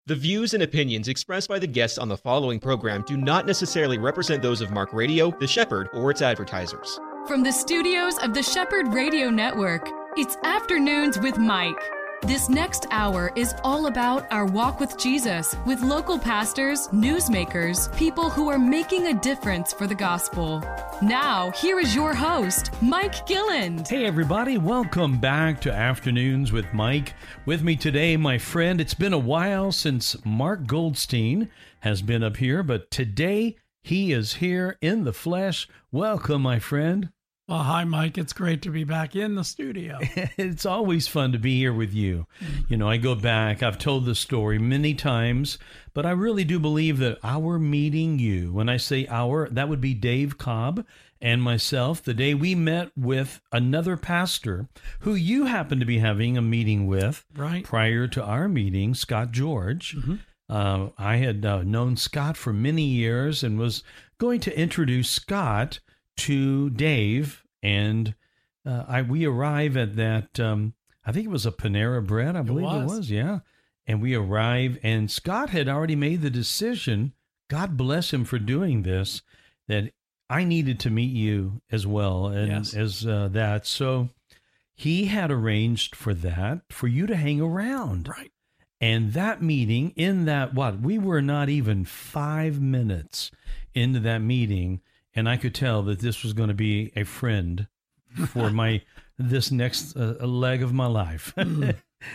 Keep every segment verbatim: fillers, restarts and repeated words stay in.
The views and opinions expressed by the guests on the following program do not necessarily represent those of Mark Radio, The Shepherd, or its advertisers. From the studios of the Shepherd Radio Network, it's Afternoons with Mike. This next hour is all about our walk with Jesus, with local pastors, newsmakers, people who are making a difference for the gospel. Now, here is your host, Mike Gilland. Hey, everybody. Welcome back to Afternoons with Mike. With me today, my friend. It's been a while since Mark Goldstein has been up here, but today he is here in the flesh. Welcome, my friend. Well, hi, Mike. It's great to be back in the studio. It's always fun to be here with you. You know, I go back, I've told this story many times, but I really do believe that our meeting you, when I say our, that would be Dave Cobb and myself, the day we met with another pastor who you happened to be having a meeting with right prior to our meeting, Scott George. Mm-hmm. Uh, I had uh, known Scott for many years and was going to introduce Scott to Dave, and uh, I we arrive at that, um, I think it was a Panera Bread, I believe it was. it was, yeah. And we arrive, and Scott had already made the decision, God bless him for doing this, that I needed to meet you as well and yes. as uh, that. So he had arranged for that, for you to hang around. Right. And that meeting, in that, what, we were not even five minutes into that meeting, and I could tell that this was going to be a friend for my this next uh, leg of my life. Mm.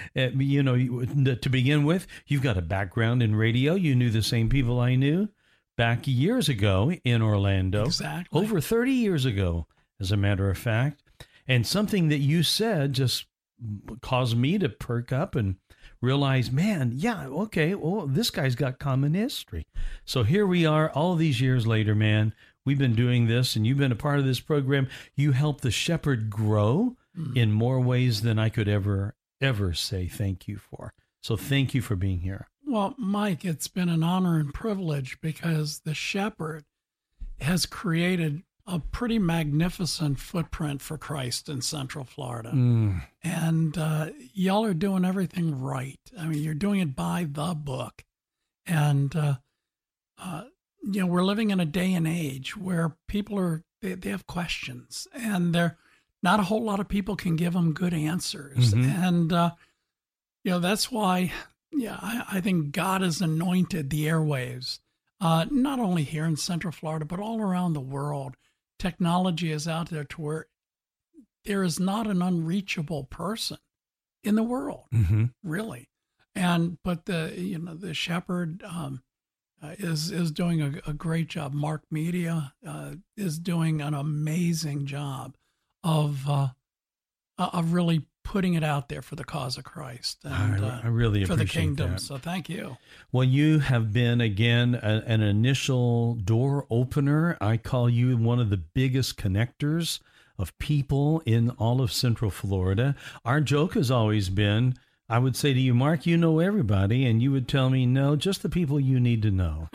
You know, to begin with, you've got a background in radio. You knew the same people I knew back years ago in Orlando. Exactly. Over thirty years ago, as a matter of fact. And something that you said just caused me to perk up and realize, man, yeah, okay, well, this guy's got common history. So here we are all these years later, man. We've been doing this, and you've been a part of this program. You helped the Shepherd grow mm. in more ways than I could ever, ever say thank you for. So thank you for being here. Well, Mike, it's been an honor and privilege because the Shepherd has created a pretty magnificent footprint for Christ in Central Florida. Mm. And uh, y'all are doing everything right. I mean, you're doing it by the book. And, uh, uh you know, we're living in a day and age where people are, they, they have questions, and they're not a whole lot of people can give them good answers. Mm-hmm. And, uh, you know, that's why, yeah, I, I think God has anointed the airwaves, uh, not only here in Central Florida, but all around the world. Technology is out there to where there is not an unreachable person in the world, mm-hmm. really. And, but the, you know, the Shepherd, um, Uh, is is doing a, a great job. Mark Media uh, is doing an amazing job of uh, of really putting it out there for the cause of Christ and I, I really uh, for the appreciate kingdom. that. So thank you. Well, you have been again a, an initial door opener. I call you one of the biggest connectors of people in all of Central Florida. Our joke has always been, I would say to you, Mark, you know everybody, and you would tell me, no, just the people you need to know.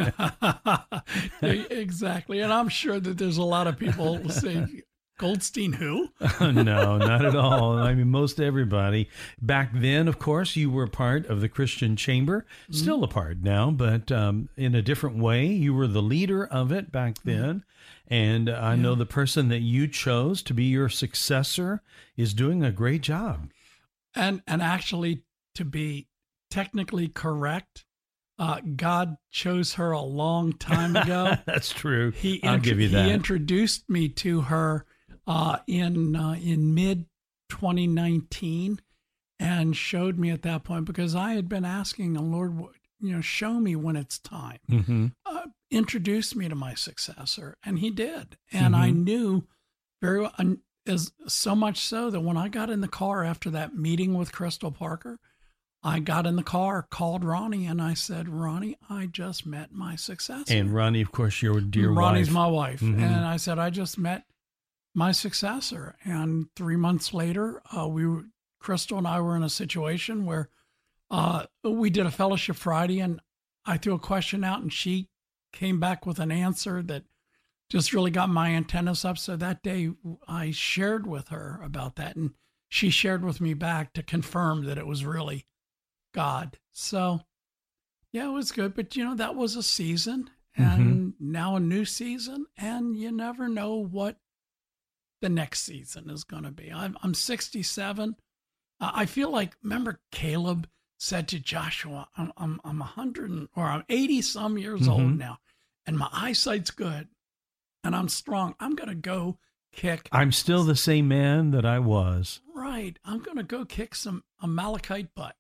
Exactly. And I'm sure that there's a lot of people saying, Goldstein who? No, not at all. I mean, most everybody. Back then, of course, you were part of the Christian Chamber, mm-hmm. still a part now, but um, in a different way. You were the leader of it back then. Mm-hmm. And I yeah. know the person that you chose to be your successor is doing a great job. And and actually, to be technically correct, uh, God chose her a long time ago. That's true. He I'll intro- give you that. He introduced me to her uh, in uh, in mid twenty nineteen, and showed me at that point, because I had been asking the Lord, you know, show me when it's time. Mm-hmm. Uh, introduce me to my successor, and He did, and mm-hmm. I knew very well. And, Is so much so that when I got in the car after that meeting with Crystal Parker, I got in the car, called Ronnie, and I said, Ronnie, I just met my successor. And Ronnie, of course, your dear Ronnie's wife. my wife. Mm-hmm. And I said, I just met my successor. And three months later, uh, we were, Crystal and I were in a situation where uh, we did a fellowship Friday, and I threw a question out, and she came back with an answer that just really got my antennas up. So that day I shared with her about that, and she shared with me back to confirm that it was really God. So Yeah, it was good. But, you know, that was a season and Mm-hmm. now a new season. And you never know what the next season is going to be. I'm, I'm sixty-seven. Uh, I feel like, remember Caleb said to Joshua, I'm, I'm, I'm one hundred and, or I'm eighty some years Mm-hmm. old now, and my eyesight's good and I'm strong. I'm going to go kick. I'm still the same man that I was. Right. I'm going to go kick some Amalekite butt.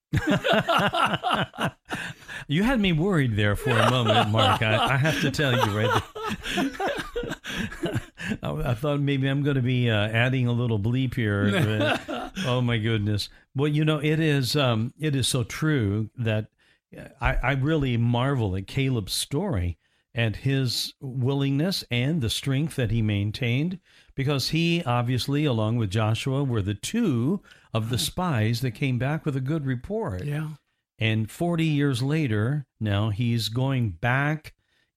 You had me worried there for a moment, Mark. I, I have to tell you right there. I, I thought maybe I'm going to be uh, adding a little bleep here. But, oh my goodness! Well, you know, it is um, it is so true that I, I really marvel at Caleb's story and his willingness and the strength that he maintained, because he obviously, along with Joshua, were the two of the spies that came back with a good report. Yeah. And forty years later, now he's going back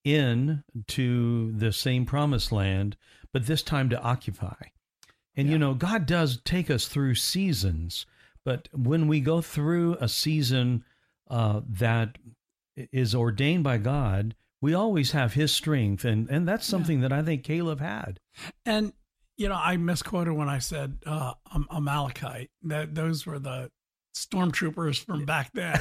in to the same promised land, but this time to occupy. And, Yeah. you know, God does take us through seasons, but when we go through a season uh, that is ordained by God, we always have his strength. And, and that's something that I think Caleb had. And, you know, I misquoted when I said uh, Am- Amalekite. That those were the stormtroopers from back then.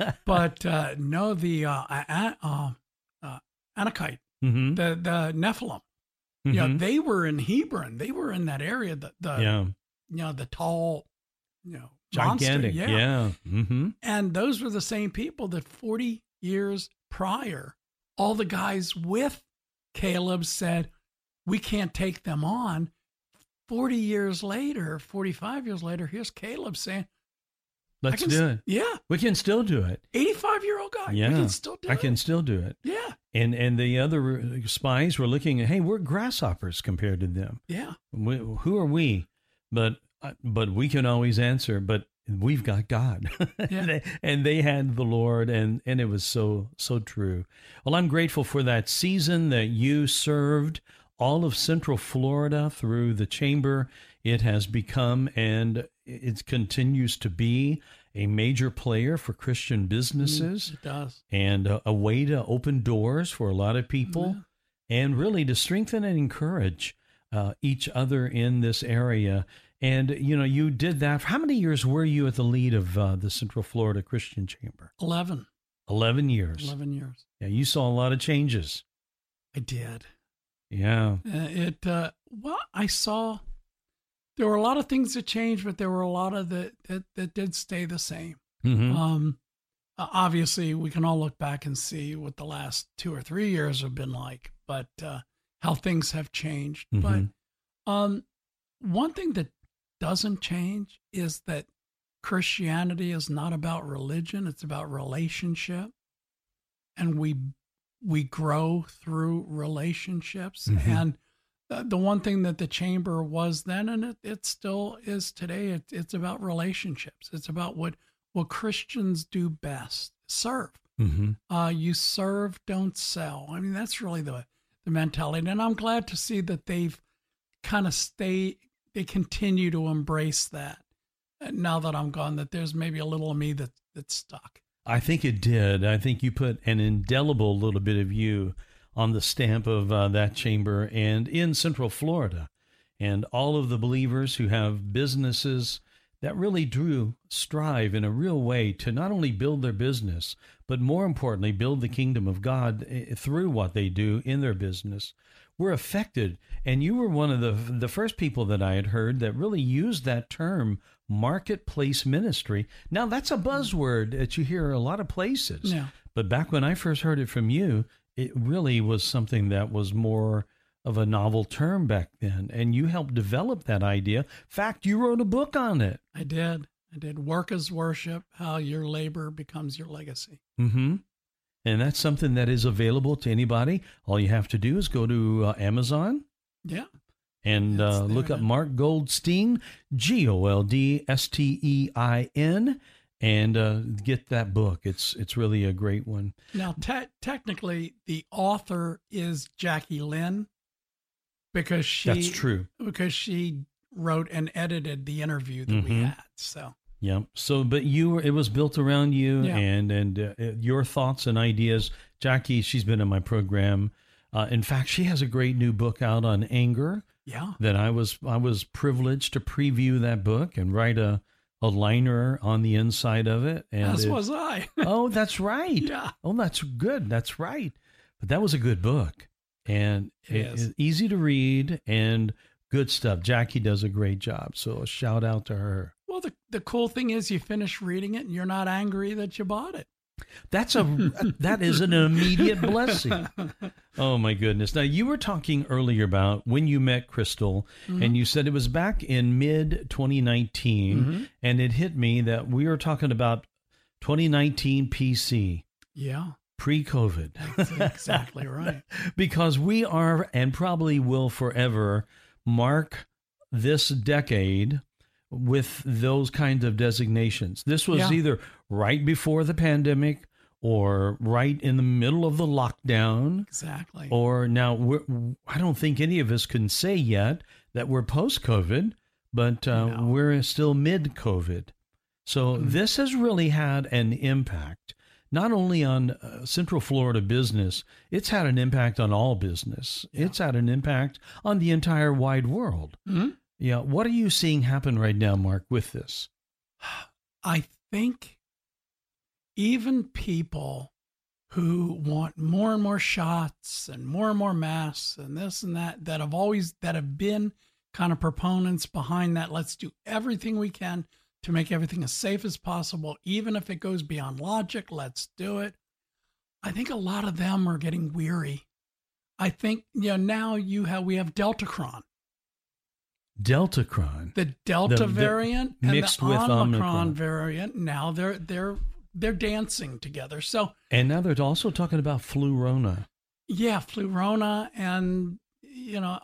But uh, no, the uh, uh, uh, uh, Anakite, Mm-hmm. the the Nephilim. Mm-hmm. You know, they were in Hebron. They were in that area. The, the yeah. you know, the tall, you know, Gigantic. monster. Yeah. Mm-hmm. And those were the same people that forty years prior, all the guys with Caleb said, we can't take them on. forty years later, forty-five years later, here's Caleb saying, Let's I can do s- it. Yeah. We can still do it. eighty-five-year-old guy. Yeah. We can still do I it. can still do it. Yeah. And and the other spies were looking at, hey, we're grasshoppers compared to them. Yeah. We, who are we? But uh, but we can always answer. But we've got God, Yeah. and, they, and they had the Lord, and and it was so so true. Well, I'm grateful for that season that you served all of Central Florida through the chamber. It has become, and it continues to be, a major player for Christian businesses. It does. And a, a way to open doors for a lot of people, and really to strengthen and encourage uh, each other in this area. And, you know, you did that. How many years were you at the lead of uh, the Central Florida Christian Chamber? eleven. eleven years. eleven years. Yeah, you saw a lot of changes. I did. Yeah. Uh, it, uh, well, I saw there were a lot of things that changed, but there were a lot of that that, that did stay the same. Mm-hmm. Um, uh, obviously, we can all look back and see what the last two or three years have been like, but uh, how things have changed. Mhm. But um, one thing that doesn't change is that Christianity is not about religion; it's about relationship, and we we grow through relationships. Mhm. And uh, the one thing that the chamber was then, and it, it still is today, it, it's about relationships. It's about what what Christians do best: serve. Mm-hmm. Uh, you serve, don't sell. I mean, that's really the the mentality. And I'm glad to see that they've kind of stay, they continue to embrace that. And now that I'm gone, that there's maybe a little of me that that's stuck. I think it did. I think you put an indelible little bit of you on the stamp of uh, that chamber and in Central Florida. And all of the believers who have businesses that really do strive in a real way to not only build their business, but more importantly, build the kingdom of God through what they do in their business, were affected. And you were one of the the first people that I had heard that really used that term, marketplace ministry. Now, that's a buzzword that you hear a lot of places. Yeah. But back when I first heard it from you, it really was something that was more of a novel term back then. And you helped develop that idea. In fact, you wrote a book on it. I did. I did. Work as worship, how your labor becomes your legacy. Mm-hmm. And that's something that is available to anybody. All you have to do is go to uh, Amazon Yeah. and It's uh, there look up now. Mark Goldstein, G O L D S T E I N, and uh, get that book. It's it's really a great one. Now, te- technically, the author is Jackie Lynn because she That's true. because she wrote and edited the interview that we Mhm. had. So Yeah. So, but you were, it was built around you Yeah. and, and uh, your thoughts and ideas. Jackie, she's been in my program. Uh, in fact, she has a great new book out on anger Yeah. that I was, I was privileged to preview that book and write a, a liner on the inside of it. And As it- was I. Oh, that's right. Yeah. Oh, that's good. That's right. But that was a good book and It it is. is easy to read and good stuff. Jackie does a great job. So a shout out to her. Well, the, the cool thing is you finish reading it and you're not angry that you bought it. That's a that is an immediate blessing. Oh my goodness. Now you were talking earlier about when you met Crystal Mm-hmm. and you said it was back in mid twenty nineteen Mm-hmm. and it hit me that we were talking about twenty nineteen P C, Yeah, pre-COVID. that's exactly right. Because we are and probably will forever mark this decade with those kinds of designations. This was Yeah. either right before the pandemic or right in the middle of the lockdown, Exactly. or now we're, I don't think any of us can say yet that we're post-COVID, but uh, No. we're still mid-COVID. So Mm. this has really had an impact, not only on uh, Central Florida business, it's had an impact on all business. Yeah. It's had an impact on the entire wide world. Mhm. Yeah. What are you seeing happen right now, Mark, with this? I think even people who want more and more shots and more and more masks and this and that, that have always, that have been kind of proponents behind that, let's do everything we can to make everything as safe as possible, even if it goes beyond logic, let's do it. I think a lot of them are getting weary. I think, you know, now you have, we have Deltacron, Deltacron. the Delta The- the variant and mixed the with Omicron, Omicron. variant. Now they're they're they're dancing together. So And now they're also talking about Flurona. yeah, Flurona, and you know,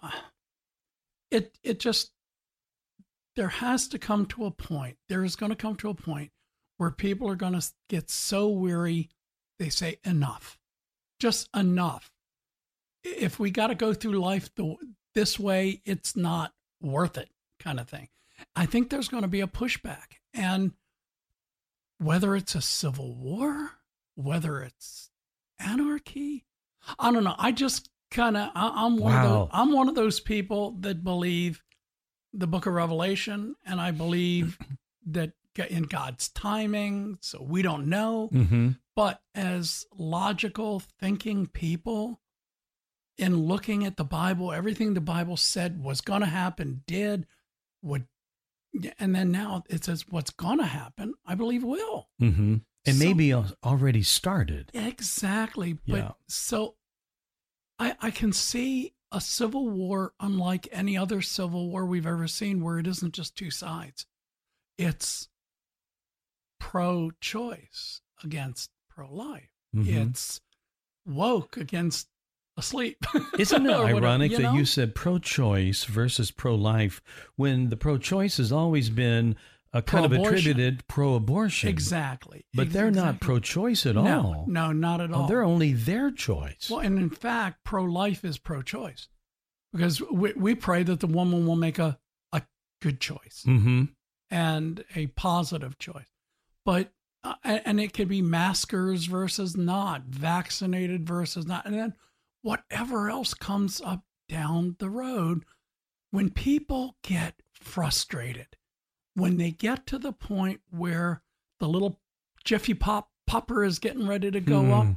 it it just there has to come to a point. There is going to come to a point where people are going to get so weary, they say enough, just enough. If we got to go through life the, this way, it's not worth it, kind of thing. I think there's going to be a pushback, and whether it's a civil war, whether it's anarchy, I don't know. I just kind of I'm one of Wow. those, I'm one of those people that believe the Book of Revelation, and I believe that in God's timing. So we don't know, Mm-hmm. but as logical thinking people, in looking at the Bible, everything the Bible said was going to happen, did, would, and then now it says what's going to happen, I believe will. Mm-hmm. And So- maybe al- already started. Exactly. But Yeah. so I, I can see a civil war unlike any other civil war we've ever seen, where it isn't just two sides. It's pro-choice against pro-life. Mhm. It's woke against asleep. Isn't it Or whatever, ironic you that know? you said pro-choice versus pro-life when the pro-choice has always been a kind of Pro-abortion. attributed pro-abortion? Exactly. But they're not Exactly. pro-choice at no, all. No, not at Oh, all. they're only their choice. Well, and in fact, pro-life is pro-choice, because we, we pray that the woman will make a, a good choice Mm-hmm. and a positive choice. But, uh, and and it could be maskers versus not, vaccinated versus not. And then whatever else comes up down the road, when people get frustrated, when they get to the point where the little Jiffy Pop popper is getting ready to go Hmm. up,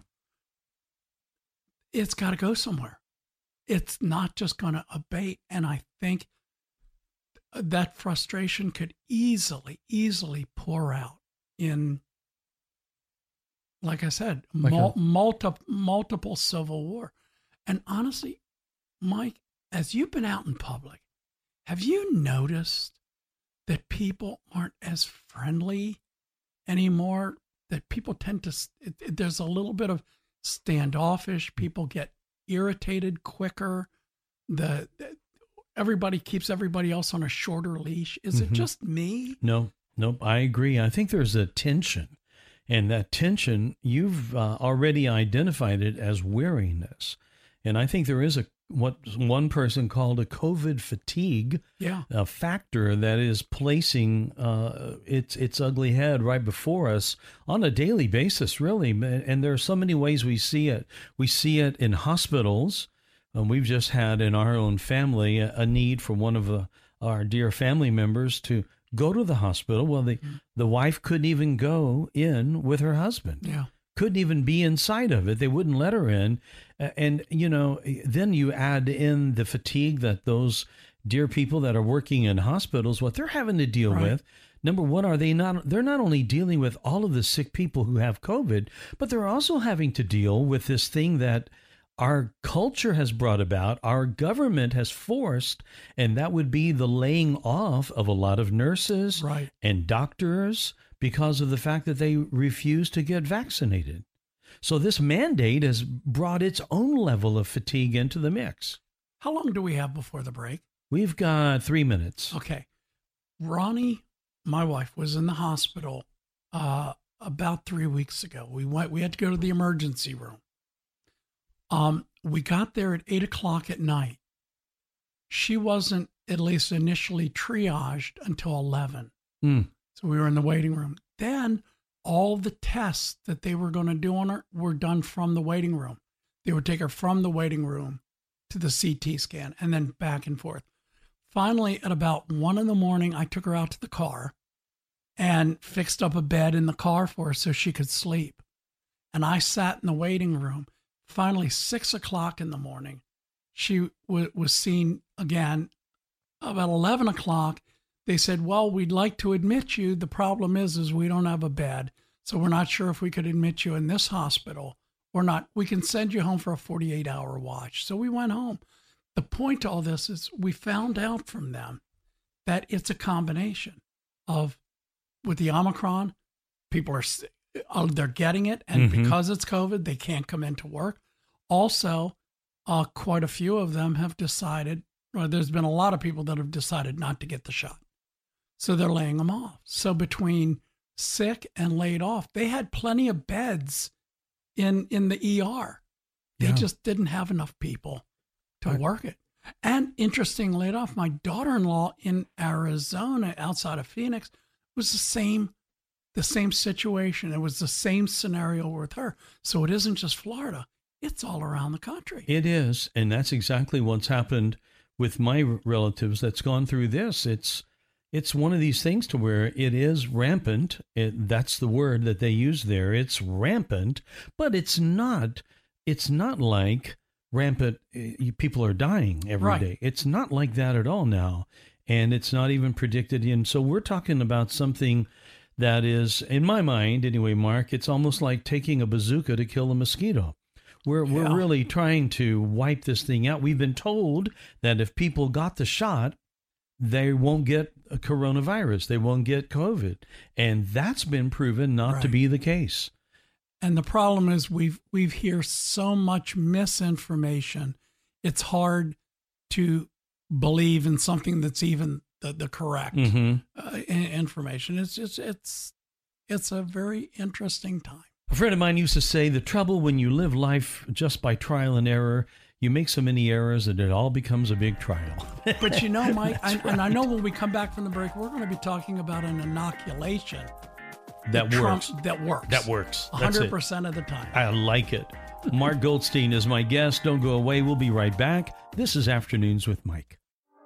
it's got to go somewhere. It's not just going to abate. And I think that frustration could easily, easily pour out in, like I said, Like mul- a- multi- multiple civil war. And honestly, Mike, as you've been out in public, have you noticed that people aren't as friendly anymore? That people tend to, it, it- there's a little bit of standoffish. People get irritated quicker. The, the everybody keeps everybody else on a shorter leash. Is Mhm. it just me? No, nope. I agree. I think there's a tension. And that tension, you've uh, already identified it as weariness. And I think there is a what one person called a COVID fatigue yeah. a factor that is placing uh, its its ugly head right before us on a daily basis, really. And there are so many ways we see it. We see it in hospitals. Um, we've just had in our own family a, a need for one of the, our dear family members to go to the hospital. Well, the, mm-hmm. the wife couldn't even go in with her husband. Yeah. Couldn't even be inside of it. They wouldn't let her in. And, you know, then you add in the fatigue that those dear people that are working in hospitals, what they're having to deal right. with. Number one, are they not, they're not only dealing with all of the sick people who have COVID, but they're also having to deal with this thing that our culture has brought about, our government has forced, and that would be the laying off of a lot of nurses right. and doctors because of the fact that they refuse to get vaccinated. So this mandate has brought its own level of fatigue into the mix. How long do we have before the break? We've got three minutes. Okay. Ronnie, my wife, was in the hospital uh, about three weeks ago. We went. We had to go to the emergency room. Um, we got there at eight o'clock at night. She wasn't, at least initially, triaged until eleven. Mm. So we were in the waiting room. Then all the tests that they were going to do on her were done from the waiting room. They would take her from the waiting room to the C T scan and then back and forth. Finally, at about one in the morning, I took her out to the car and fixed up a bed in the car for her so she could sleep. And I sat in the waiting room. Finally, six o'clock in the morning, she w- was seen again. About eleven o'clock, they said, well, we'd like to admit you. The problem is, is we don't have a bed. So we're not sure if we could admit you in this hospital or not. We can send you home for a forty-eight hour watch. So we went home. The point to all this is we found out from them that it's a combination of, with the Omicron, people are, uh, they're getting it. And mm-hmm. because it's COVID, they can't come into work. Also, uh, quite a few of them have decided, or there's been a lot of people that have decided not to get the shot. So they're laying them off. So between sick and laid off, they had plenty of beds in, in the E R. They yeah. just didn't have enough people to right. work it. And interestingly enough, my daughter-in-law in Arizona, outside of Phoenix, was the same, the same situation. It was the same scenario with her. So it isn't just Florida. It's all around the country. It is. And that's exactly what's happened with my relatives that's gone through this. It's It's one of these things to where it is rampant. It, that's the word that they use there. It's rampant, but it's not. It's not like rampant. Uh, people are dying every right. day. It's not like that at all now, and it's not even predicted. And so we're talking about something that is, in my mind, anyway, Mark. It's almost like taking a bazooka to kill a mosquito. We're yeah. we're really trying to wipe this thing out. We've been told that if people got the shot, they won't get a coronavirus. They won't get COVID. And that's been proven not right. to be the case. And the problem is we've we've hear so much misinformation. It's hard to believe in something that's even the, the correct mm-hmm. uh, information. It's just, it's, it's a very interesting time. A friend of mine used to say, the trouble when you live life just by trial and error, you make so many errors that it all becomes a big trial. But you know, Mike, I, right. and I know when we come back from the break, we're going to be talking about an inoculation that, that works. Trump, that works. That works. one hundred percent of the time. I like it. Mark Goldstein is my guest. Don't go away. We'll be right back. This is Afternoons with Mike.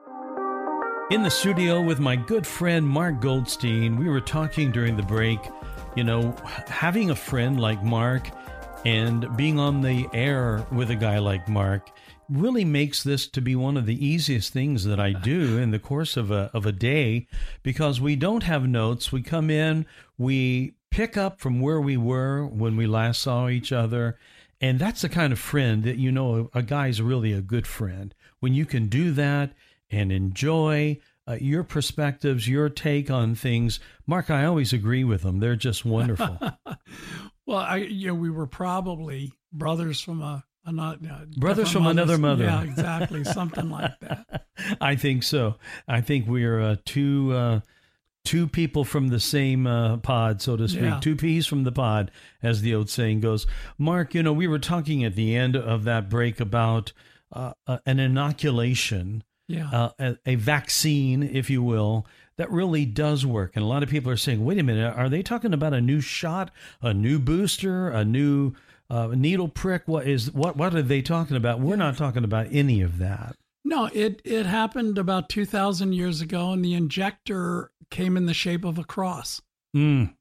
In the studio with my good friend Mark Goldstein, we were talking during the break, you know, having a friend like Mark and being on the air with a guy like Mark really makes this to be one of the easiest things that I do in the course of a of a day, because we don't have notes. We come in, we pick up from where we were when we last saw each other, and that's the kind of friend that, you know, a guy's really a good friend. When you can do that and enjoy uh, your perspectives, your take on things. Mark, I always agree with them. They're just wonderful. Well, I, you know, we were probably brothers from a, a not uh, brothers from mothers. Another mother. Yeah, exactly, something like that. I think so. I think we're uh, two uh, two people from the same uh, pod, so to speak, Yeah. two peas from the pod, as the old saying goes. Mark, you know, we were talking at the end of that break about uh, uh, an inoculation, Yeah. uh, a, a vaccine, if you will, that really does work. And a lot of people are saying, wait a minute, are they talking about a new shot, a new booster, a new uh, needle prick? What is what? What are they talking about? We're not talking about any of that. No, it, it happened about two thousand years ago, and the injector came in the shape of a cross. Mm.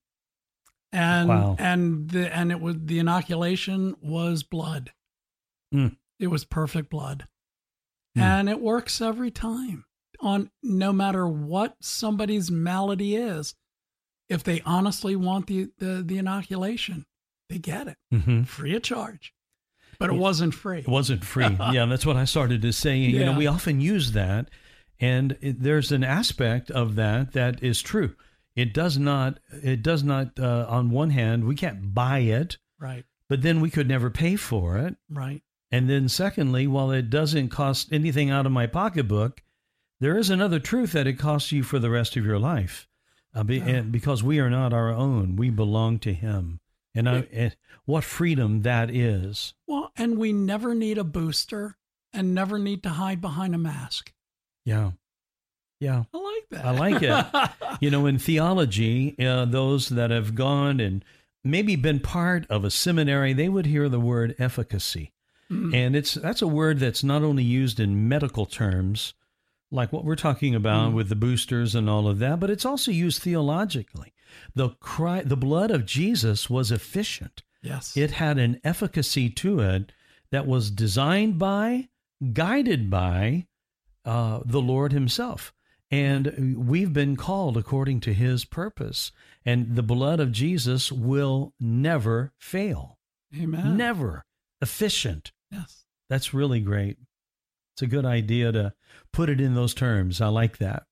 And Wow. and the and it was the inoculation was blood. Mm. It was perfect blood. Mm. And it works every time. On no matter what somebody's malady is, if they honestly want the, the, the inoculation, they get it. Mm-hmm. Free of charge. But it wasn't free. It wasn't free. Yeah, that's what I started to say. You know, Yeah. we often use that, and it, there's an aspect of that that is true. It does not, it does not, uh, on one hand, we can't buy it, Right. but then we could never pay for it. Right. And then secondly, while it doesn't cost anything out of my pocketbook, there is another truth that it costs you for the rest of your life. Uh, be, Yeah. and because we are not our own, we belong to Him. And, I, and what freedom that is. Well, and we never need a booster and never need to hide behind a mask. Yeah. Yeah. I like that. I like it. You know, in theology, uh, those that have gone and maybe been part of a seminary, they would hear the word efficacy. Mm. And it's that's a word that's not only used in medical terms, like what we're talking about Mm. with the boosters and all of that, but it's also used theologically. The cry, the blood of Jesus was efficient. Yes. It had an efficacy to it that was designed by, guided by uh, the Lord Himself. And we've been called according to His purpose. And the blood of Jesus will never fail. Amen. Never. Efficient. Yes. That's really great. It's a good idea to put it in those terms. I like that.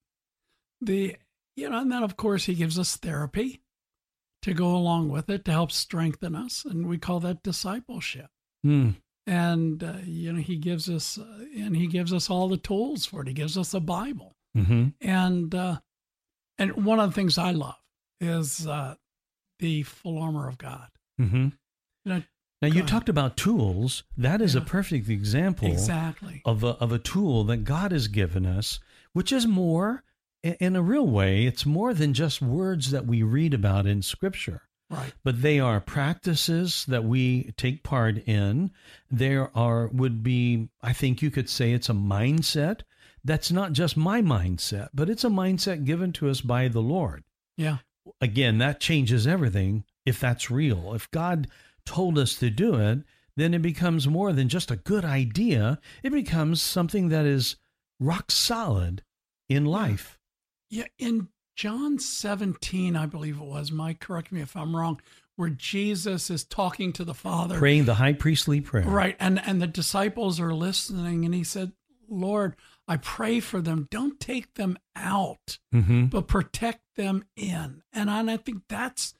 The you know, and then of course He gives us therapy to go along with it to help strengthen us, and we call that discipleship. Hmm. And uh, you know, He gives us, uh, and He gives us all the tools for it. He gives us a Bible, Mm-hmm. and uh, and one of the things I love is uh, the full armor of God. Mm-hmm. You know, Now, you Go ahead. talked about tools. That is Yeah. a perfect example exactly. of a, of a tool that God has given us, which is more, i- in a real way, it's more than just words that we read about in Scripture. Right. But they are practices that we take part in. There are, would be, I think you could say it's a mindset. That's not just my mindset, but it's a mindset given to us by the Lord. Yeah. Again, that changes everything if that's real. If God told us to do it, then it becomes more than just a good idea. It becomes something that is rock solid in life. Yeah. In John seventeen, I believe it was, Mike, correct me if I'm wrong, where Jesus is talking to the Father. Praying the high priestly prayer. Right. And and the disciples are listening, and He said, Lord, I pray for them. Don't take them out, Mm-hmm. but protect them in. And I, and I think that's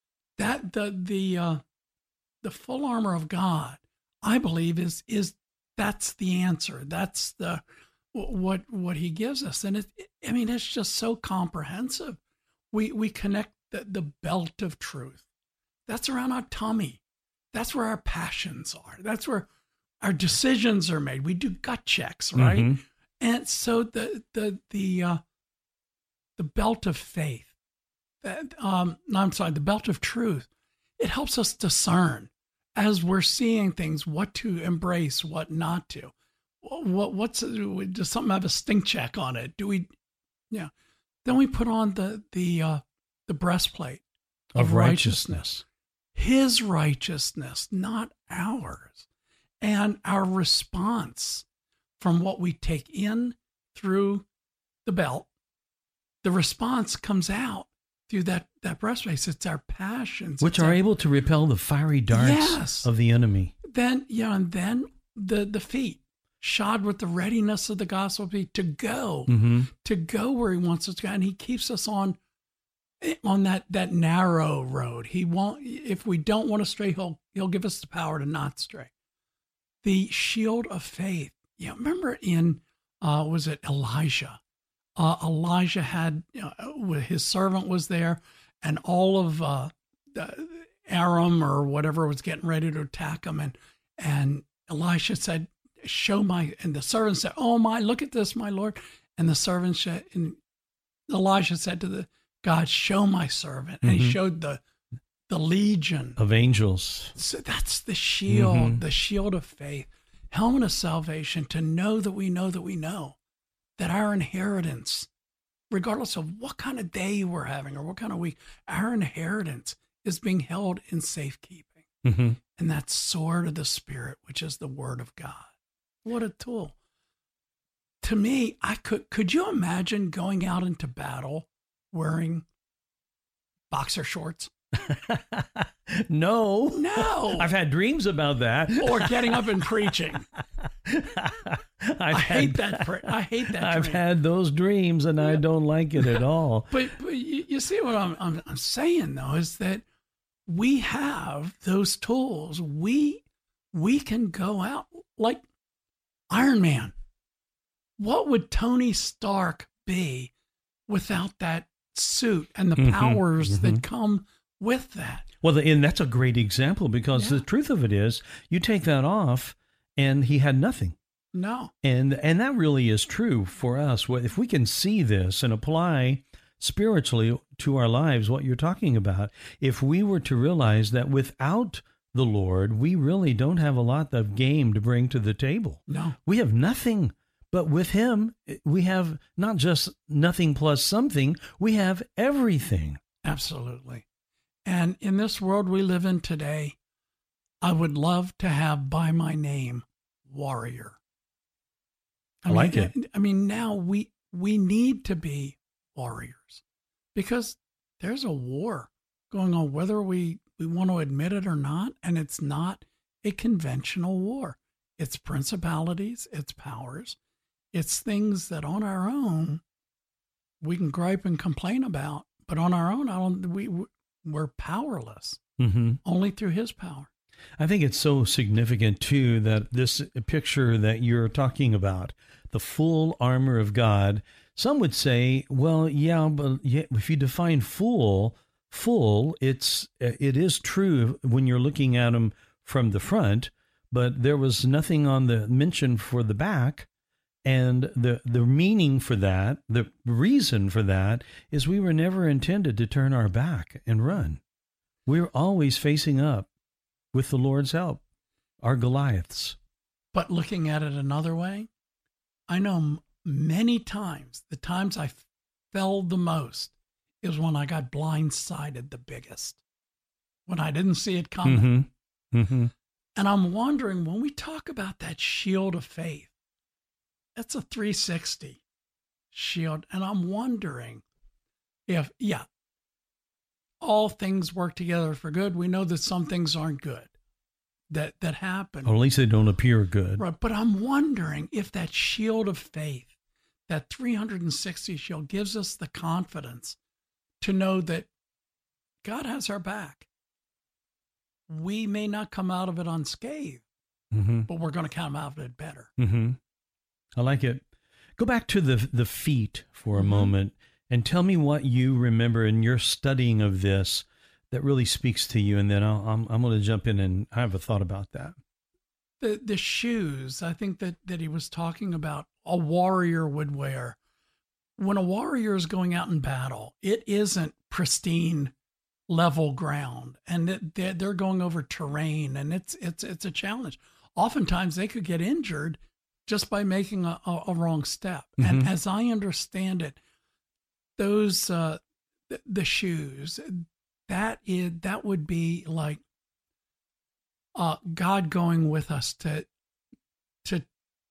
that the the uh, the full armor of God, I believe, is is that's the answer. That's the what what He gives us. And it, I mean, it's just so comprehensive. We we connect the, the belt of truth. That's around our tummy. That's where our passions are. That's where our decisions are made. We do gut checks, right? Mhm. And so the the the uh, the belt of faith, that um, no, I'm sorry, the belt of truth, it helps us discern as we're seeing things what to embrace, what not to. What what's does something have a stink check on it? Do we? Yeah. Then we put on the the uh, the breastplate of, Of righteousness. righteousness. His righteousness, not ours, and our response from what we take in through the belt, the response comes out through that, that breastplate. It's our passions. Which it's are our- able to repel the fiery darts Yes. of the enemy. Then, yeah, and then the, the feet, shod with the readiness of the gospel to go, Mm-hmm. to go where He wants us to go. And He keeps us on on that, that narrow road. He won't, if we don't want to stray, he'll, he'll give us the power to not stray. The shield of faith. Yeah, remember in, uh, was it Elijah? uh, Elijah had, you know, his servant was there, and all of uh, Aram or whatever was getting ready to attack him. And, and Elisha said, show my, and the servant said, oh my, look at this, my Lord. And the servant said, and Elijah said to the God, show my servant. And mm-hmm. he showed the the legion of angels. So that's the shield, mm-hmm. the shield of faith, helmet of salvation, to know that we know that we know that our inheritance, regardless of what kind of day we're having or what kind of week, our inheritance is being held in safekeeping. Mm-hmm. And that sword of the Spirit, which is the word of God. What a tool. To me, I could, could you imagine going out into battle wearing boxer shorts? No. No. I've had dreams about that. Or getting up and preaching. I had, hate that. Pr- I hate that. I've dream. had those dreams, and yeah. I don't like it at all. But, but you, you see what I'm, I'm I'm saying though is that we have those tools. We we can go out like Iron Man. What would Tony Stark be without that suit and the mm-hmm, powers mm-hmm. that come with that? Well, and that's a great example, because yeah. the truth of it is, you take that off and he had nothing. No. And and that really is true for us. If we can see this and apply spiritually to our lives what you're talking about, if we were to realize that without the Lord, we really don't have a lot of game to bring to the table. No. We have nothing. But with him, we have not just nothing plus something, we have everything. Absolutely. And in this world we live in today, I would love to have by my name, warrior. I, I like mean, it. I mean, now we we need to be warriors, because there's a war going on, whether we, we want to admit it or not, and it's not a conventional war. It's principalities, it's powers. It's things that on our own we can gripe and complain about, but on our own, I don't, we we're powerless. Mm-hmm. Only through His power. I think it's so significant too that this picture that you're talking about, the full armor of God. Some would say, well, yeah, but if you define full, full, it's it is true when you're looking at them from the front, but there was nothing on the mention for the back. And the, the meaning for that, the reason for that, is we were never intended to turn our back and run. We're always facing up with the Lord's help, our Goliaths. But looking at it another way, I know many times, the times I fell the most is when I got blindsided the biggest, when I didn't see it coming. Mm-hmm. Mm-hmm. And I'm wondering, when we talk about that shield of faith, that's a three sixty shield. And I'm wondering if, yeah, all things work together for good. We know that some things aren't good that, that happen. Or at least they don't appear good. Right. But I'm wondering if that shield of faith, that three sixty shield, gives us the confidence to know that God has our back. We may not come out of it unscathed, mm-hmm. but we're going to come out of it better. Mm-hmm. I like it. Go back to the the feet for a mm-hmm. moment and tell me what you remember in your studying of this that really speaks to you, and then I'll, I'm I'm going to jump in and I have a thought about that. The the shoes, I think that, that he was talking about a warrior would wear. When a warrior is going out in battle, it isn't pristine level ground, and it, they're, they're going over terrain, and it's it's it's a challenge. Oftentimes they could get injured just by making a, a, a wrong step. Mm-hmm. And as I understand it, those, uh, th- the shoes, that is, that would be like, uh, God going with us to, to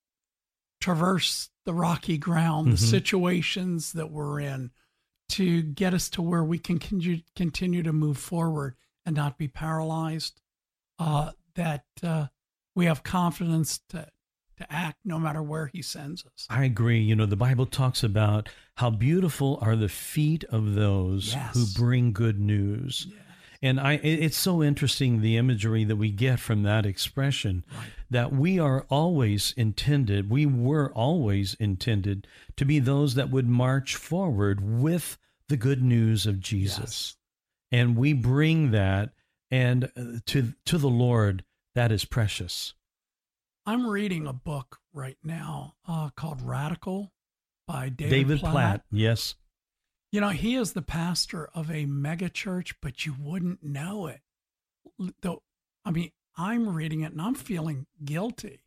traverse the rocky ground, mm-hmm. the situations that we're in, to get us to where we can continue, continue to move forward and not be paralyzed, uh, that, uh, we have confidence to, to act no matter where He sends us. I agree. You know, the Bible talks about how beautiful are the feet of those yes. who bring good news. Yes. And I, it's so interesting, the imagery that we get from that expression, Right. that we are always intended, we were always intended to be those that would march forward with the good news of Jesus. Yes. And we bring that, and uh, to to the Lord, that is precious. I'm reading a book right now uh, called Radical by David, David Platt. Platt, yes. You know, he is the pastor of a mega church, but you wouldn't know it. Though, I mean, I'm reading it and I'm feeling guilty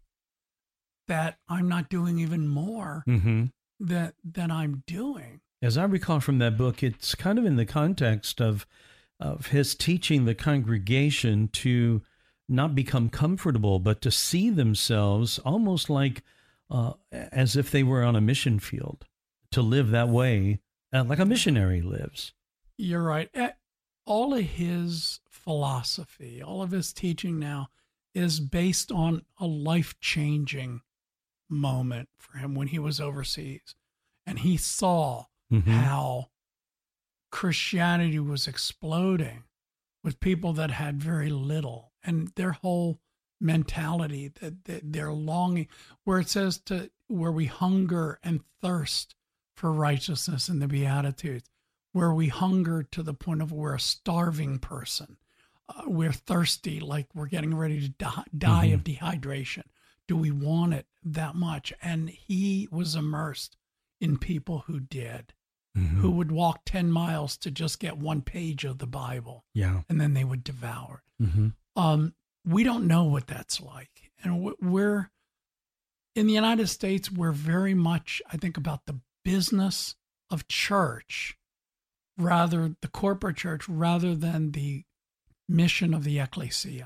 that I'm not doing even more Mm-hmm. that than I'm doing. As I recall from that book, it's kind of in the context of of his teaching the congregation to not become comfortable, but to see themselves almost like uh, as if they were on a mission field, to live that way, uh, like a missionary lives. You're right. Eh, All of his philosophy, all of his teaching now is based on a life-changing moment for him when he was overseas. And he saw Mhm. how Christianity was exploding with people that had very little, and their whole mentality, that, that they're longing, where it says to where we hunger and thirst for righteousness in the Beatitudes, where we hunger to the point of we're a starving person. Uh, we're thirsty, like we're getting ready to die, die Mhm. of dehydration. Do we want it that much? And he was immersed in people who did, Mhm. who would walk ten miles to just get one page of the Bible, Yeah. and then they would devour it. Mm-hmm. Um, we don't know what that's like. And we- we're, in the United States, we're very much, I think, about the business of church, rather the corporate church, rather than the mission of the ecclesia.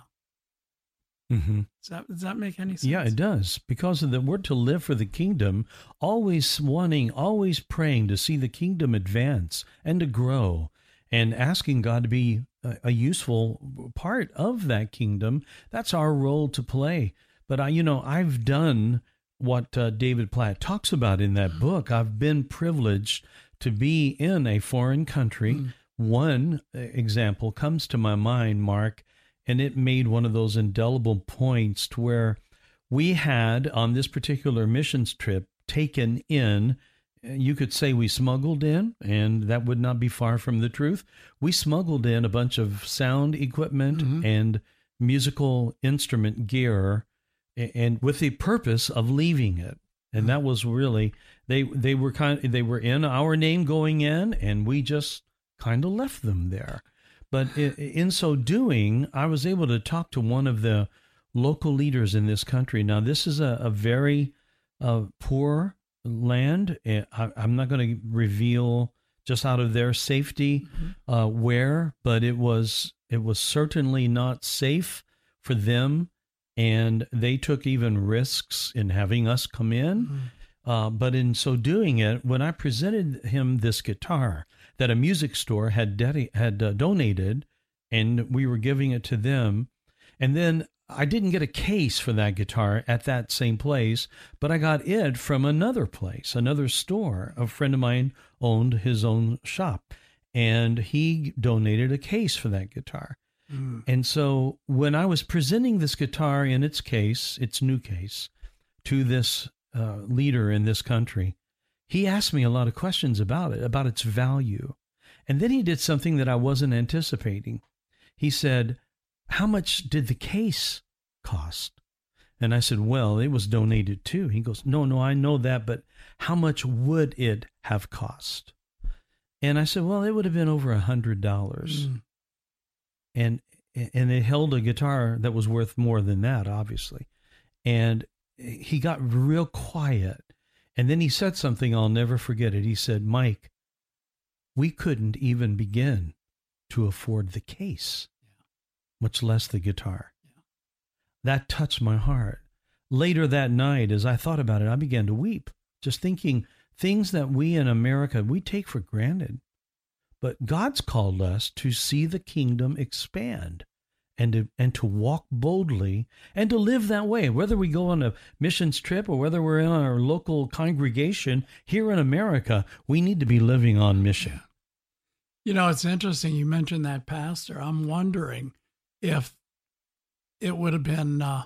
Mm-hmm. Does that, does that make any sense? Yeah, it does. Because of the word to live for the kingdom, always wanting, always praying to see the kingdom advance and to grow, and asking God to be a, a useful part of that kingdom. That's our role to play. But I, you know, I've done what uh, David Platt talks about in that book. I've been privileged to be in a foreign country. Mm. One example comes to my mind, Mark, and it made one of those indelible points to where we had, on this particular missions trip, taken in, you could say we smuggled in, and that would not be far from the truth. We smuggled in a bunch of sound equipment Mhm. and musical instrument gear, and with the purpose of leaving it. And that was really, they they were kind they were in our name going in, and we just kind of left them there. But in so doing, I was able to talk to one of the local leaders in this country. Now, this is a, a very uh, poor land. I, I'm not going to reveal, just out of their safety, uh, where, but it was it was certainly not safe for them, and they took even risks in having us come in. Mhm. Uh, but in so doing it, when I presented him this guitar that a music store had dedi- had uh, donated, and we were giving it to them, and then I didn't get a case for that guitar at that same place, but I got it from another place, another store. A friend of mine owned his own shop, and he donated a case for that guitar. Mm. And so when I was presenting this guitar in its case, its new case, to this uh, leader in this country, he asked me a lot of questions about it, about its value. And then he did something that I wasn't anticipating. He said, "How much did the case cost?" And I said, "Well, it was donated too." He goes, "No, no, I know that, but how much would it have cost?" And I said, "Well, it would have been over a hundred dollars." Mm. And and it held a guitar that was worth more than that, obviously. And he got real quiet. And then he said something, I'll never forget it. He said, "Mike, we couldn't even begin to afford the case, much less the guitar." Yeah. That touched my heart. Later that night, as I thought about it, I began to weep, just thinking things that we in America, we take for granted. But God's called us to see the kingdom expand, and to, and to walk boldly and to live that way, whether we go on a missions trip or whether we're in our local congregation here in America. We need to be living on mission. You know, it's interesting you mentioned that, Pastor. I'm wondering if it would have been uh,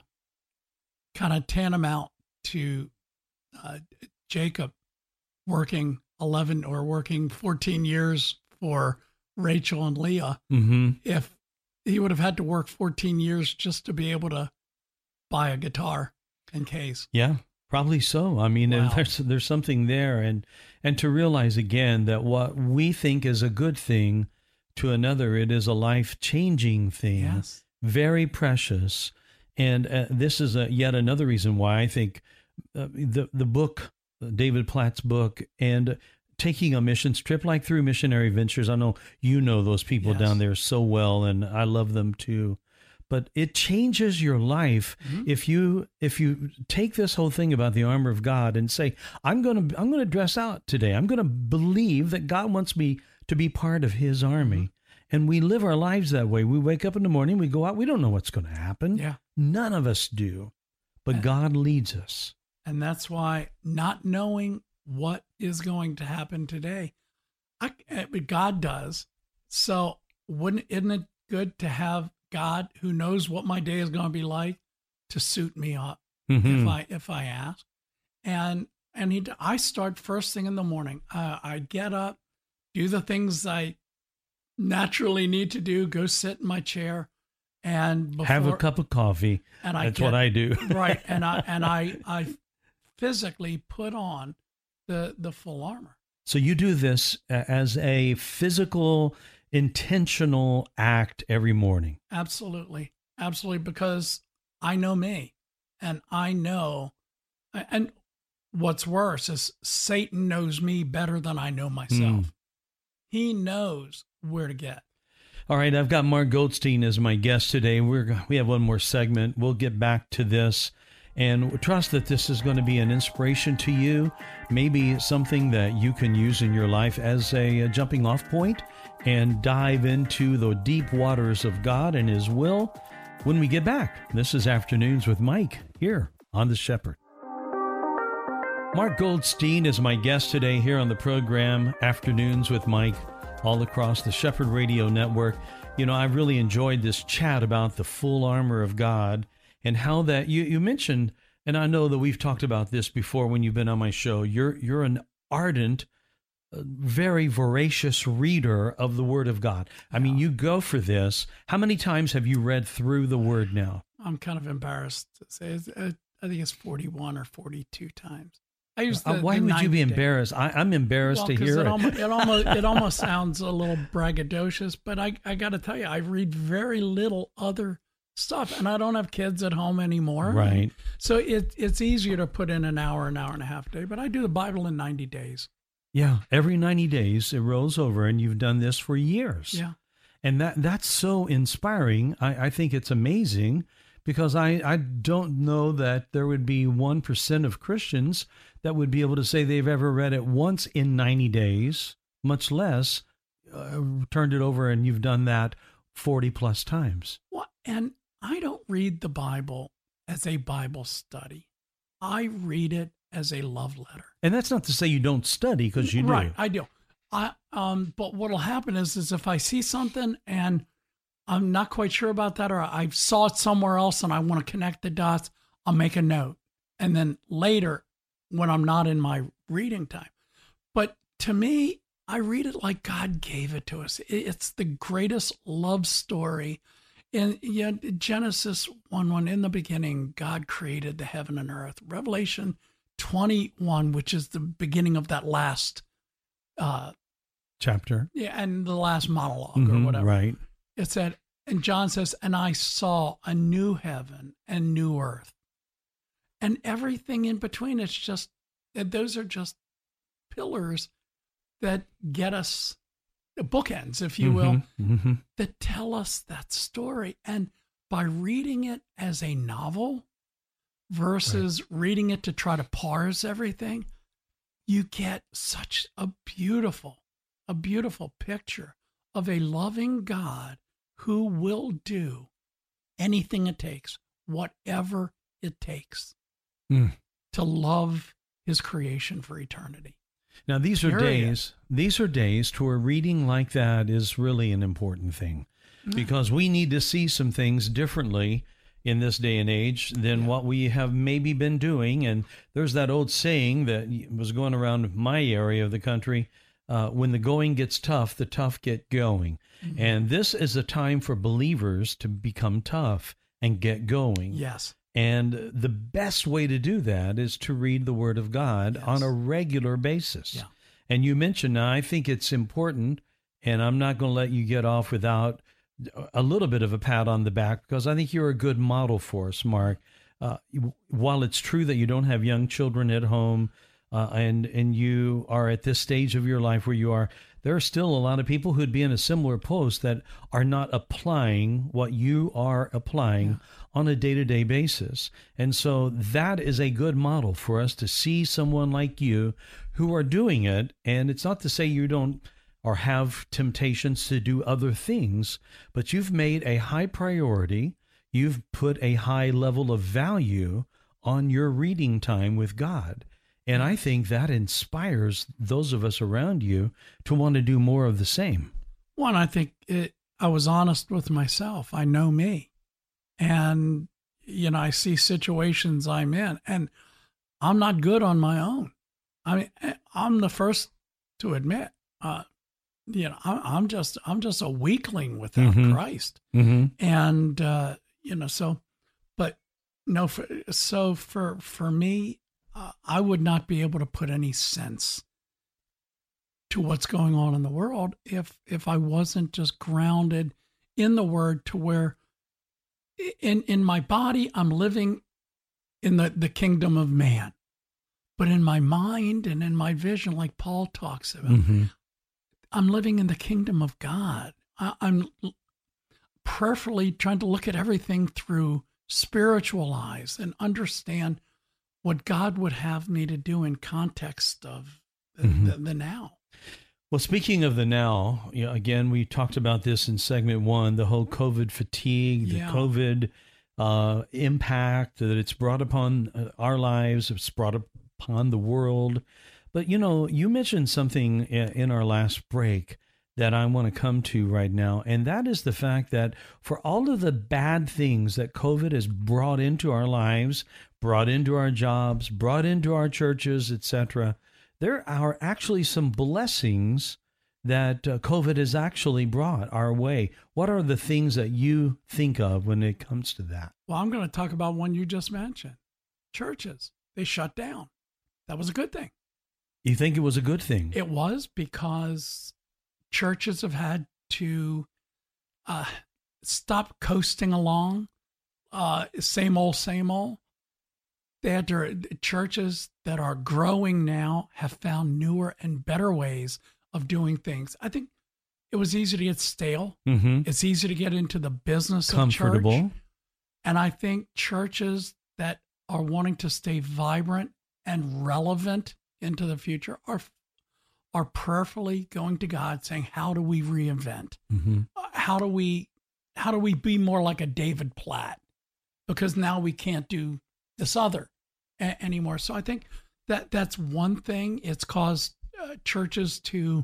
kind of tantamount to uh, Jacob working eleven or working fourteen years for Rachel and Leah, Mm-hmm. if he would have had to work fourteen years just to be able to buy a guitar in case. Yeah, probably so. I mean, Wow. there's there's something there, and and to realize again that what we think is a good thing to another, it is a life-changing thing, Yes. very precious. And uh, this is a, yet another reason why I think uh, the the book, David Platt's book, and taking a missions trip like through Missionary Ventures. I know you know those people Yes. down there so well, and I love them too. But it changes your life Mhm. if you if you take this whole thing about the armor of God and say, I'm gonna I'm gonna dress out today. I'm gonna believe that God wants me to be part of His army. Mm-hmm. And we live our lives that way. We wake up in the morning, we go out, we don't know what's going to happen. Yeah. None of us do. But And- God leads us. And that's why not knowing what is going to happen today, I, eh, God does. So wouldn't isn't it good to have God, who knows what my day is going to be like, to suit me up if Mhm. I if I ask? And and he, I start first thing in the morning. Uh, I get up, do the things I naturally need to do, go sit in my chair, and before, Have a cup of coffee. and I That's get, what I do. right, and I and I I physically put on the the full armor. So you do this uh, as a physical, intentional act every morning. Absolutely, absolutely, because I know me, and I know, and what's worse is Satan knows me better than I know myself. Mm. He knows where to get. All right, I've got Mark Goldstein as my guest today. We're we have one more segment. We'll get back to this, and trust that this is going to be an inspiration to you, maybe something that you can use in your life as a, a jumping off point and dive into the deep waters of God and His will when we get back. This is Afternoons with Mike here on The Shepherd. Mark Goldstein is my guest today here on the program, Afternoons with Mike, all across the Shepherd Radio Network. You know, I really enjoyed this chat about the full armor of God and how that you, you mentioned, and I know that we've talked about this before when you've been on my show, you're you're an ardent, uh, very voracious reader of the Word of God. I mean, you go for this. How many times have you read through the Word now? I'm kind of embarrassed to say. It's, uh, I think it's forty-one or forty-two times. I use the, Uh, why the would you be ninety day. embarrassed? I, I'm embarrassed Well, to 'cause hear it. it. Almost, it almost it almost sounds a little braggadocious, but I I got to tell you, I read very little other stuff, and I don't have kids at home anymore. Right. So it it's easier to put in an hour, an hour and a half a day. But I do the Bible in ninety days. Yeah, every ninety days it rolls over, and you've done this for years. Yeah. And that that's so inspiring. I, I think it's amazing because I, I don't know that there would be one percent of Christians that would be able to say they've ever read it once in ninety days, much less uh, turned it over and you've done that forty plus times. Well, and I don't read the Bible as a Bible study. I read it as a love letter. And that's not to say you don't study, because you do. Right, I do. I um, but what'll happen is, is if I see something and I'm not quite sure about that, or I saw it somewhere else and I want to connect the dots, I'll make a note. And then later, when I'm not in my reading time. But to me, I read it like God gave it to us. It's the greatest love story. In you know, Genesis one one, in the beginning, God created the heaven and earth. Revelation twenty-one, which is the beginning of that last uh, Chapter. yeah, and the last monologue Mhm, or whatever. Right. It said, and John says, and I saw a new heaven and new earth. And everything in between, it's just, those are just pillars that get us, bookends, if you will, Mhm, mhm. that tell us that story. And by reading it as a novel versus reading it to try to parse everything, you get such a beautiful, a beautiful picture of a loving God who will do anything it takes, whatever it takes, Mm. to love his creation for eternity. Now, these are Period. days, these are days to where reading like that is really an important thing, because we need to see some things differently in this day and age than Yeah. what we have maybe been doing. And there's that old saying that was going around my area of the country, uh, when the going gets tough, the tough get going. Mm-hmm. And this is a time for believers to become tough and get going. Yes. And the best way to do that is to read the Word of God Yes. on a regular basis. Yeah. And you mentioned, now I think it's important, and I'm not going to let you get off without a little bit of a pat on the back, because I think you're a good model for us, Mark. Uh, while it's true that you don't have young children at home, uh, and and you are at this stage of your life where you are, there are still a lot of people who'd be in a similar post that are not applying what you are applying Yeah. on a day-to-day basis. And so that is a good model for us to see someone like you who are doing it. And it's not to say you don't or have temptations to do other things, but you've made a high priority. You've put a high level of value on your reading time with God. And I think that inspires those of us around you to want to do more of the same. One, I think it, I was honest with myself. I know me. And, you know, I see situations I'm in, and I'm not good on my own. I mean, I'm the first to admit, uh, you know, I'm, I'm just, I'm just a weakling without Mhm. Christ. Mm-hmm. And, uh, you know, so, but no, for, so for, for me, uh, I would not be able to put any sense to what's going on in the world if, if I wasn't just grounded in the Word, to where in, in my body, I'm living in the, the kingdom of man, but in my mind and in my vision, like Paul talks about, Mm-hmm. I'm living in the kingdom of God. I, I'm prayerfully trying to look at everything through spiritual eyes and understand what God would have me to do in context of the, Mhm. the, the now. Well, speaking of the now, you know, again, we talked about this in segment one, the whole COVID fatigue, the Yeah. COVID uh, impact that it's brought upon uh, our lives, it's brought upon the world. But, you know, you mentioned something i- in our last break that I want to come to right now, and that is the fact that for all of the bad things that COVID has brought into our lives, brought into our jobs, brought into our churches, et cetera, there are actually some blessings that uh, COVID has actually brought our way. What are the things that you think of when it comes to that? Well, I'm going to talk about one you just mentioned. Churches, they shut down. That was a good thing. You think it was a good thing? It was, because churches have had to uh, stop coasting along, uh, same old, same old. They had to, churches that are growing now have found newer and better ways of doing things. I think it was easy to get stale. Mm-hmm. It's easy to get into the business of Comfortable. church. And I think churches that are wanting to stay vibrant and relevant into the future are are prayerfully going to God, saying, how do we reinvent? Mm-hmm. Uh, How do we how do we be more like a David Platt? Because now we can't do this other a- anymore. So I think that that's one thing. It's caused uh, churches to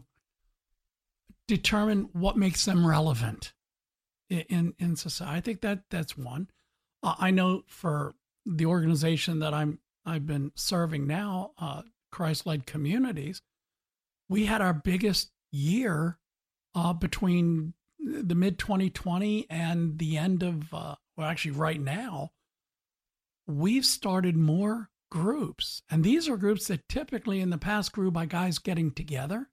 determine what makes them relevant in in, in society. I think that that's one. Uh, I know for the organization that I'm I've been serving now, uh, Christ-led Communities, we had our biggest year uh, between the mid twenty twenty and the end of, uh, well, actually right now, we've started more groups. And these are groups that typically in the past grew by guys getting together.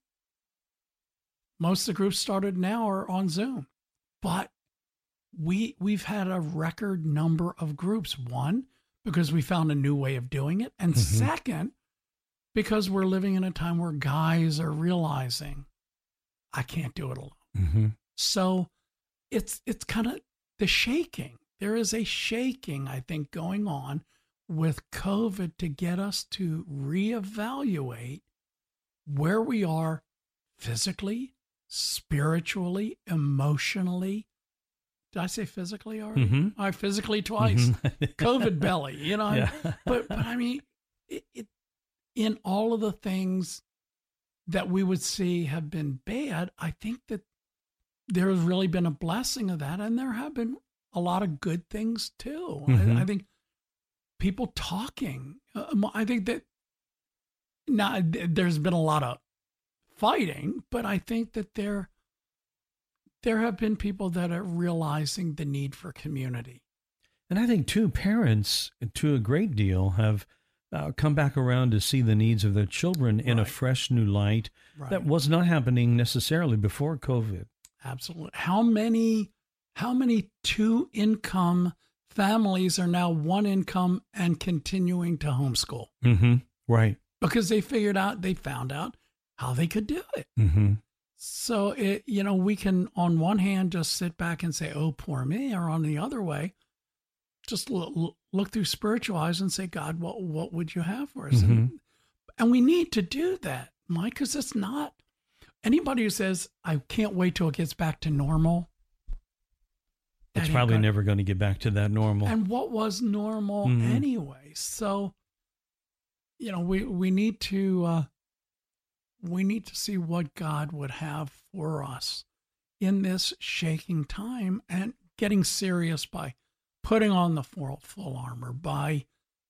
Most of the groups started now are on Zoom. But we, we've had a record number of groups. One, because we found a new way of doing it. And Mhm. second, because we're living in a time where guys are realizing, I can't do it alone. Mm-hmm. So it's it's kind of the shaking. There is a shaking, I think, going on with COVID to get us to reevaluate where we are physically, spiritually, emotionally. Did I say physically already? Mm-hmm. I physically twice. Mm-hmm. COVID belly, you know. Yeah. But but I mean, it, it in all of the things that we would see have been bad, I think that there has really been a blessing of that. And there have been a lot of good things too. Mm-hmm. I, I think people talking, uh, I think that now there's been a lot of fighting, but I think that there, there have been people that are realizing the need for community. And I think, too, parents, to a great deal, have uh, come back around to see the needs of their children in Right. a fresh new light Right. that was not happening necessarily before COVID. Absolutely. How many, how many two income families are now one income and continuing to homeschool? Mm-hmm. Right. Because they figured out, they found out how they could do it. Mm-hmm. So, it, you know, we can, on one hand, just sit back and say, oh, poor me, or on the other way, just look, look through spiritual eyes and say, God, what what would you have for us? Mm-hmm. And, and we need to do that, Mike, because it's not, anybody who says, I can't wait till it gets back to normal. that It's ain't probably gonna- never going to get back to that normal. And what was normal Mhm. anyway? So, you know, we, we need to, uh, we need to see what God would have for us in this shaking time and getting serious by putting on the full, full armor, by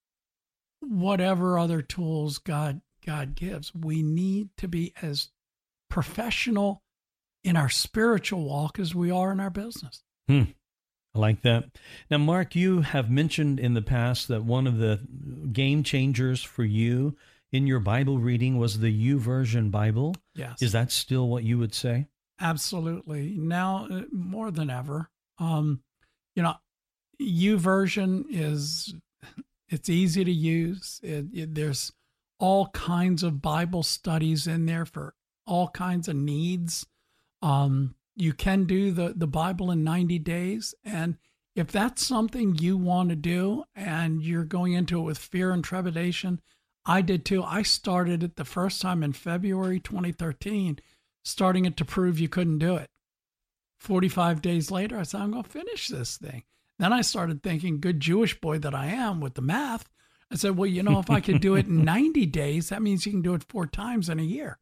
whatever other tools God, God gives. We need to be as professional in our spiritual walk as we are in our business. Hmm. I like that. Now, Mark, you have mentioned in the past that one of the game changers for you in your Bible reading was the YouVersion Bible. Yes. Is that still what you would say? Absolutely. Now, uh, more than ever, um, you know, YouVersion is, it's easy to use. It, it, there's all kinds of Bible studies in there for all kinds of needs. Um, you can do the, the Bible in ninety days. And if that's something you want to do and you're going into it with fear and trepidation, I did too. I started it the first time in February twenty thirteen, starting it to prove you couldn't do it. forty-five days later, I said, I'm going to finish this thing. Then I started thinking, good Jewish boy that I am with the math. I said, well, you know, if I could do it in ninety days, that means you can do it four times in a year.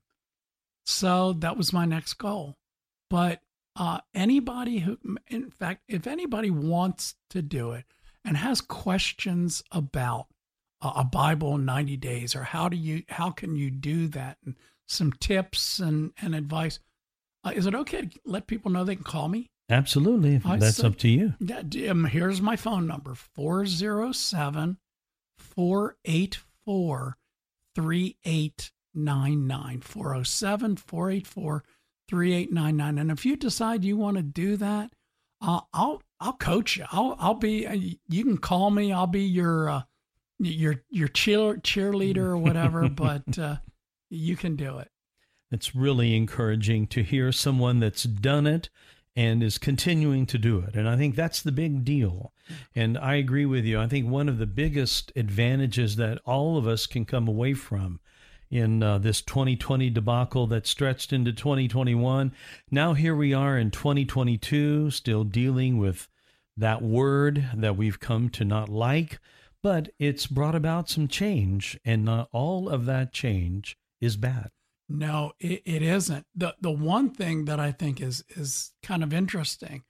So that was my next goal. But uh, anybody who, in fact, if anybody wants to do it and has questions about uh, a Bible in ninety days, or how do you, how can you do that, and some tips and, and advice, uh, is it okay to let people know they can call me? Absolutely. I That's said- up to you. Yeah, um, here's my phone number, four oh seven, four eight four, three eight nine nine, four oh seven, four eight four, three eight nine nine. And if you decide you want to do that, uh, I'll I'll coach you. I'll I'll be. Uh, you can call me. I'll be your uh, your your cheer cheerleader or whatever. But uh, you can do it. It's really encouraging to hear someone that's done it and is continuing to do it. And I think that's the big deal. And I agree with you. I think one of the biggest advantages that all of us can come away from in uh, this twenty twenty debacle that stretched into twenty twenty-one, now here we are in twenty twenty-two, still dealing with that word that we've come to not like, but it's brought about some change, and not all of that change is bad. No, it, it isn't. The the one thing that I think is is kind of interesting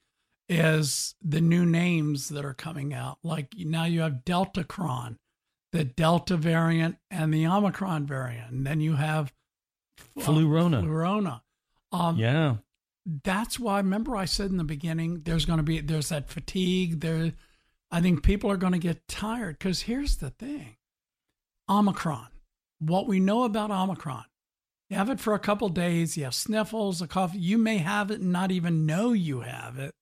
is the new names that are coming out. Like now you have Deltacron, the Delta variant, and the Omicron variant. And then you have uh, Flurona. Flurona. Um, Yeah. That's why, remember I said in the beginning, there's going to be, there's that fatigue there. I think people are going to get tired, because here's the thing. Omicron, what we know about Omicron, you have it for a couple of days, you have sniffles, a cough, you may have it and not even know you have it.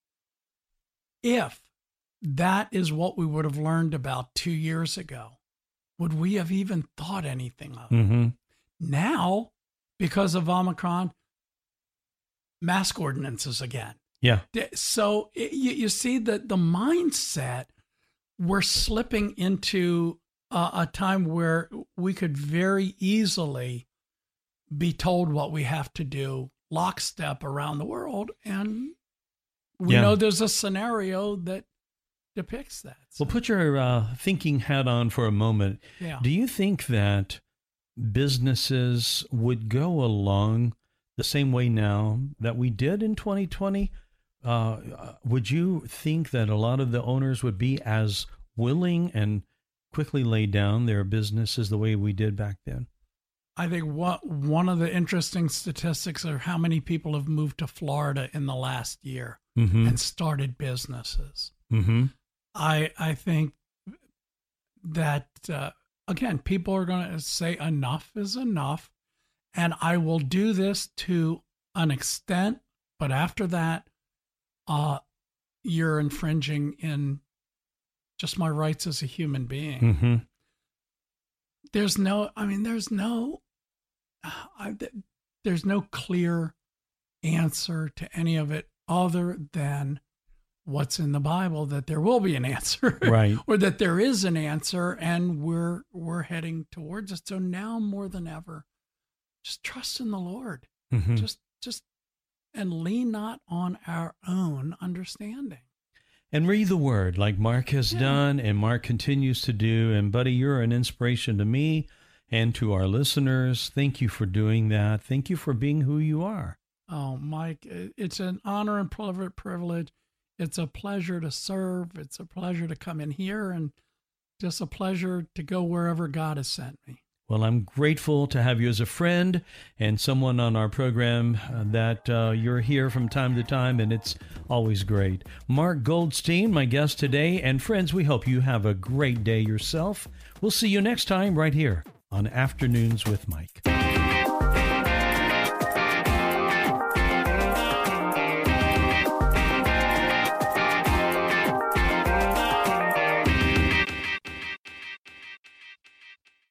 If that is what we would have learned about two years ago, would we have even thought anything of it? Mm-hmm. Now, because of Omicron, mask ordinances again. Yeah. So it, you, you see that the mindset, we're slipping into a, a time where we could very easily be told what we have to do lockstep around the world. And we Yeah. know there's a scenario that depicts that. So, Well, put your uh, thinking hat on for a moment. yeah. Do you think that businesses would go along the same way now that we did in twenty twenty, uh, would you think that a lot of the owners would be as willing and quickly lay down their businesses the way we did back then? I think what one of the interesting statistics are how many people have moved to Florida in the last year mm-hmm. and started businesses. Mm-hmm. I I think that, uh, again, people are going to say enough is enough, and I will do this to an extent, but after that, uh, you're infringing in just my rights as a human being. Mm-hmm. There's no, I mean, there's no, I, there's no clear answer to any of it other than what's in the Bible, that there will be an answer, right? Or that there is an answer, and we're we're heading towards it. So now more than ever, just trust in the Lord, mm-hmm. just just and lean not on our own understanding. And read the Word like Mark has yeah. done and Mark continues to do. And, buddy, you're an inspiration to me and to our listeners. Thank you for doing that. Thank you for being who you are. Oh, Mike, it's an honor and privilege. It's a pleasure to serve. It's a pleasure to come in here, and just a pleasure to go wherever God has sent me. Well, I'm grateful to have you as a friend and someone on our program uh, that uh, you're here from time to time, and it's always great. Mark Goldstein, my guest today, and friends, we hope you have a great day yourself. We'll see you next time right here on Afternoons with Mike.